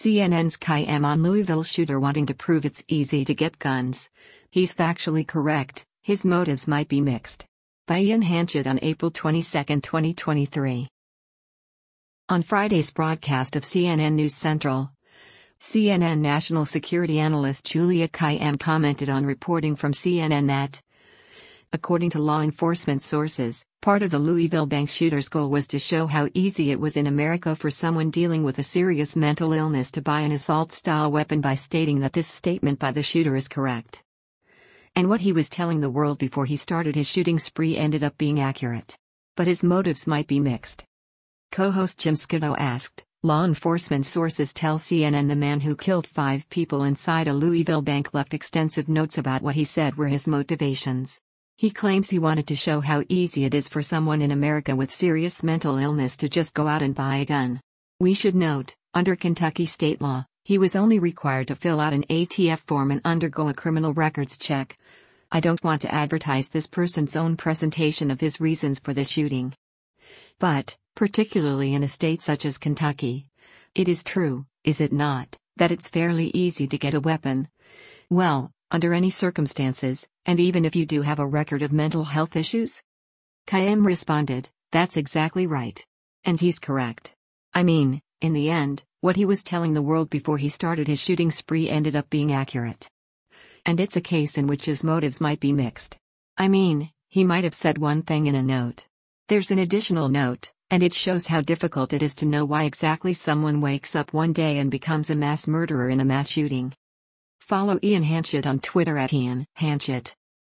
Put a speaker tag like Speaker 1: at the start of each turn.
Speaker 1: CNN's Khayyam on Louisville shooter wanting to prove it's easy to get guns. He's factually correct, his motives might be mixed. By Ian Hanchett on April 22, 2023. On Friday's broadcast of CNN News Central, CNN national security analyst Julia Khayyam commented on reporting from CNN that, according to law enforcement sources, part of the Louisville bank shooter's goal was to show how easy it was in America for someone dealing with a serious mental illness to buy an assault-style weapon by stating that this statement by the shooter is correct. And what he was telling the world before he started his shooting spree ended up being accurate. But his motives might be mixed. Co-host Jim Scudder asked, law enforcement sources tell CNN the man who killed 5 people inside a Louisville bank left extensive notes about what he said were his motivations. He claims he wanted to show how easy it is for someone in America with serious mental illness to just go out and buy a gun. We should note, under Kentucky state law, he was only required to fill out an ATF form and undergo a criminal records check. I don't want to advertise this person's own presentation of his reasons for the shooting. But, particularly in a state such as Kentucky, it is true, is it not, that it's fairly easy to get a weapon? Well, under any circumstances, and even if you do have a record of mental health issues? Khayyam responded, that's exactly right. And he's correct. I mean, in the end, what he was telling the world before he started his shooting spree ended up being accurate. And it's a case in which his motives might be mixed. I mean, he might have said one thing in a note. There's an additional note, and it shows how difficult it is to know why exactly someone wakes up one day and becomes a mass murderer in a mass shooting. Follow Ian Hanchett on Twitter @IanHanchett.